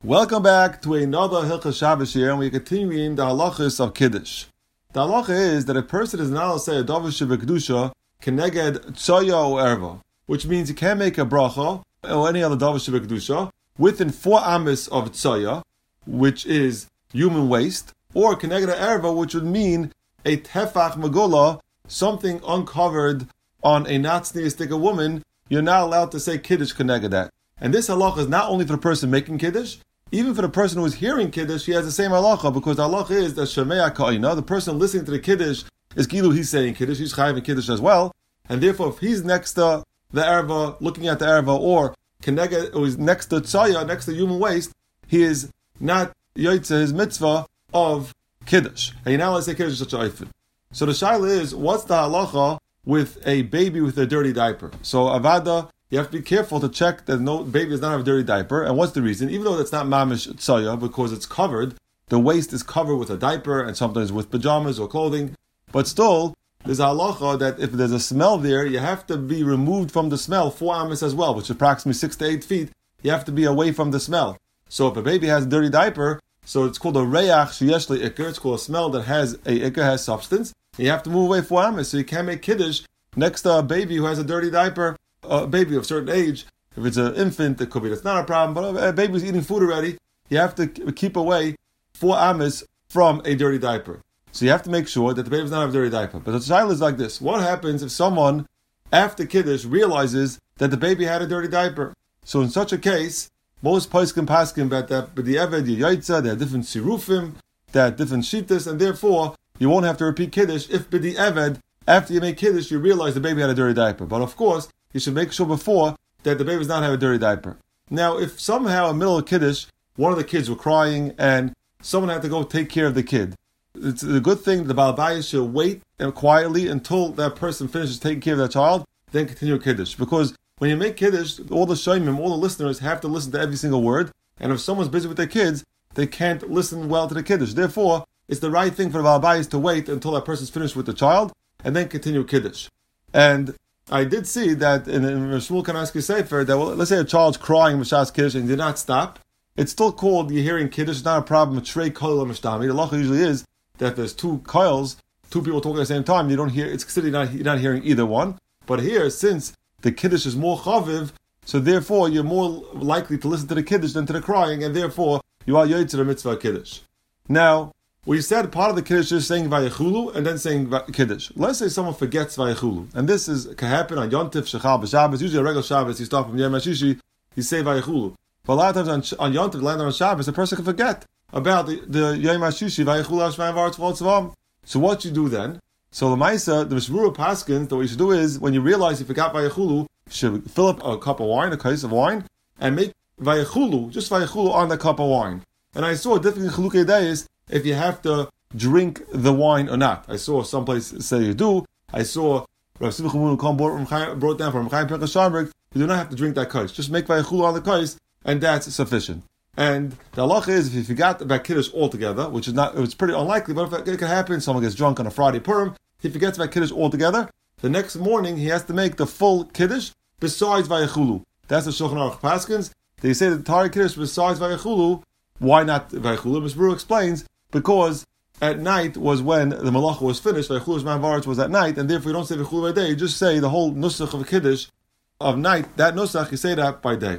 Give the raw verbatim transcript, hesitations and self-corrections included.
Welcome back to another Hilchos Shabbos here, and we're continuing the halachas of Kiddush. The halacha is that a person is not allowed to say a davar shebekdusha keneged tzoya or erva, which means you can't make a bracha or any other davar shebekdusha within four amis of tzoya, which is human waste, or keneged erva, which would mean a tefach megula, something uncovered on a not sneistic woman. You're not allowed to say Kiddush keneged that. And this halacha is not only for the person making Kiddush, even for the person who is hearing Kiddush, he has the same halacha, because the halacha is that Shemea Ka'ina, the person listening to the Kiddush, is Gilu, he's saying Kiddush, he's chayav in Kiddush as well, and therefore if he's next to the erva, looking at the erva, or Kenega, or he's next to Tzaya, next to human waste, he is not Yoitze, his mitzvah of Kiddush. And you're not allowed to say Kiddush such a oifin. So the shaila is, what's the halacha with a baby with a dirty diaper? So Avada, you have to be careful to check that no baby does not have a dirty diaper. And what's the reason? Even though that's not mamish tzaya, because it's covered, the waist is covered with a diaper and sometimes with pajamas or clothing. But still, there's a halacha that if there's a smell there, you have to be removed from the smell, four amis as well, which is approximately six to eight feet. You have to be away from the smell. So if a baby has a dirty diaper, so it's called a reyach sheyesh li ikar, it's called a smell that has a ikar, has substance. And you have to move away four amis, so you can't make kiddush next to a baby who has a dirty diaper. A baby of a certain age, if it's an infant, it could be that's not a problem, but a baby who's eating food already, you have to keep away four amis from a dirty diaper. So you have to make sure that the baby does not have a dirty diaper. But the child is like this. What happens if someone, after Kiddush, realizes that the baby had a dirty diaper? So in such a case, most poskim paskim that the eved yaitza, they have different sirufim, they have different shitas, and therefore you won't have to repeat Kiddush if b'di eved, after you make Kiddush, you realize the baby had a dirty diaper. But of course, you should make sure before that the baby does not have a dirty diaper. Now, if somehow in the middle of Kiddush, one of the kids were crying and someone had to go take care of the kid, it's a good thing that the Baal Bayis should wait quietly until that person finishes taking care of that child, then continue Kiddush. Because when you make Kiddush, all the shoymim, all the listeners have to listen to every single word, and if someone's busy with their kids, they can't listen well to the Kiddush. Therefore, it's the right thing for the Baal Bayis to wait until that person's finished with the child, and then continue Kiddush. And I did see that in, in Shmuel Kanaski Sefer, that well, let's say a child's crying Mishas Kiddush and did not stop, it's still called you're hearing Kiddush. It's not a problem with Trey Koil Mishtami. The halacha usually is that if there's two coils, two people talking at the same time, you don't hear, it's considered not, you're not hearing either one. But here, since the Kiddush is more chaviv, so therefore you're more likely to listen to the Kiddush than to the crying, and therefore you are yoytzer the mitzvah Kiddush. Now, we said part of the Kiddush is saying Vayechulu and then saying Kiddush. Let's say someone forgets Vayechulu. And this is can happen on Yontif, Shechal, B'Shabbos. Usually a regular Shabbos, you start from Yom HaShishi, you say Vayechulu. But a lot of times on, on Yontif, land on Shabbos, a person can forget about the, the Yom HaShishi, Vayechulu, Hashmayim, Varetz, V'Otzavam. So what you do then? So the Maisa, the Mishmura Paskins, what you should do is, when you realize you forgot Vayechulu, you should fill up a cup of wine, a case of wine, and make Vayechulu, just Vayechulu on the cup of wine. And I saw a different Chalukei Deis, if you have to drink the wine or not. I saw someplace say you do. I saw Rav Simcha Munukom brought down from Chaim Pinchas Sharberg, you do not have to drink that kais. Just make Vayechulu on the kais, and that's sufficient. And the halacha is, if you forgot about Kiddush altogether, which is not, it's pretty unlikely, but if it can happen, someone gets drunk on a Friday Purim, he forgets about Kiddush altogether, the next morning he has to make the full Kiddush besides Vayechulu. That's the Shulchan Aruch Paskins. They say the entire Kiddush besides Vayechulu. Why not Vayechulu? Mister Brewer explains, because at night was when the malacha was finished. Vayechulu Shman Varetz was at night, and therefore you don't say Vayechulu by day. You just say the whole nusach of a Kiddush of night. That nusach, you say that by day.